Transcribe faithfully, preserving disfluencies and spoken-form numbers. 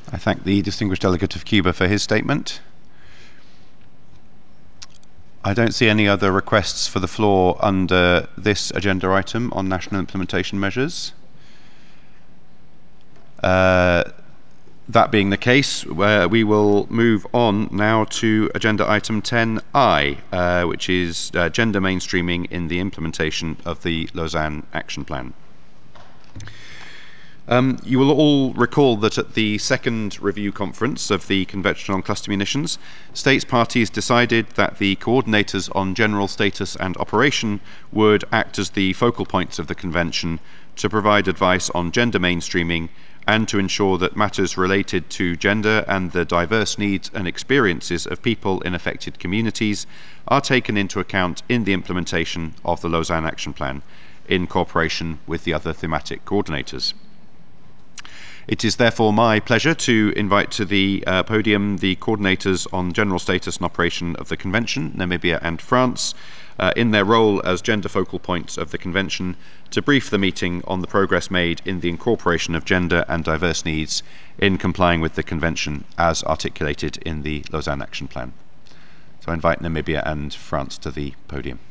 I thank the distinguished delegate of Cuba for his statement. I don't see any other requests for the floor under this agenda item on national implementation measures. Uh, that being the case, uh, we will move on now to agenda item ten I, uh, which is uh, gender mainstreaming in the implementation of the Lausanne Action Plan. Um, you will all recall that at the second review conference of the Convention on Cluster Munitions, states parties decided that the coordinators on general status and operation would act as the focal points of the Convention to provide advice on gender mainstreaming and to ensure that matters related to gender and the diverse needs and experiences of people in affected communities are taken into account in the implementation of the Lausanne Action Plan in cooperation with the other thematic coordinators. It is therefore my pleasure to invite to the uh, podium the coordinators on general status and operation of the Convention, Namibia and France, uh, in their role as gender focal points of the Convention, to brief the meeting on the progress made in the incorporation of gender and diverse needs in complying with the Convention as articulated in the Lausanne Action Plan. So I invite Namibia and France to the podium.